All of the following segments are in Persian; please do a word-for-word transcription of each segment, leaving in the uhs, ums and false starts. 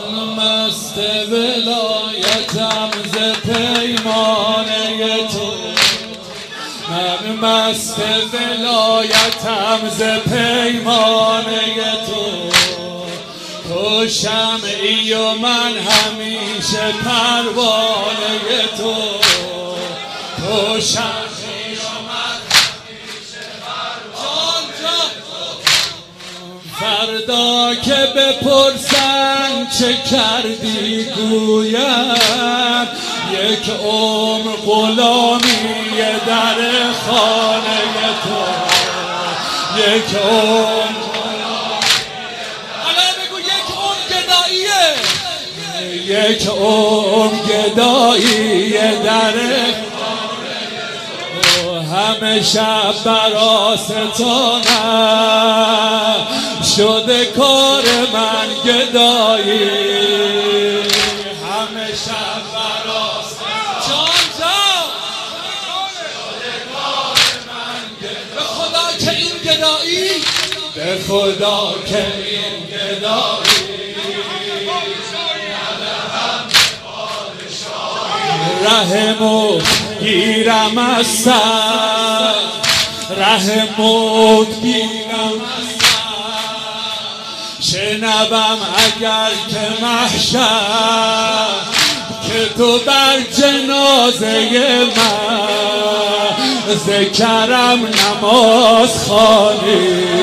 مست ولایتم ز پیمانه تو، من مست ولایتم ز پیمانه تو. تو شمعی و من همیشه پروانه تو، تو شمعی و من همیشه پروانه تو. فردا که بپرسن چه کردی گویم، یک عمر غلامی در خانه تو، یک عمر یک عمر گدایی در همه شب براستانم شده کار من گدایی، همه شب براستانم شده کار من گدایی. به خدا که این گدایی، به خدا که این گدایی رحمو گیرم از سر، رحمو گیرم از سر، شنوم اگر که محشر که تو بر جنازه من ذکرم نماز خوانی،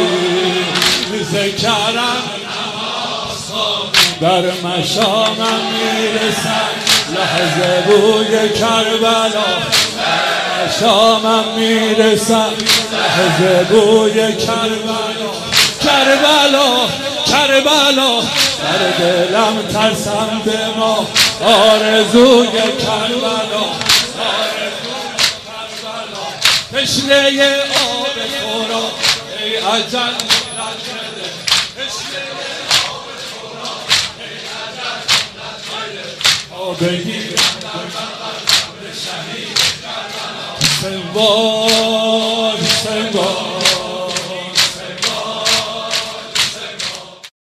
ذکرم نماز خوانی. در مشامم میرسد لحظه بوی کربلا، شامم میرسم لحظه بوی کربلا، کربلا کربلا در دلم ترسم به ما آرزوی کربلا، آرزوی کربلا. تشنه آب خورا ای اجل بگیر سنوار سنوار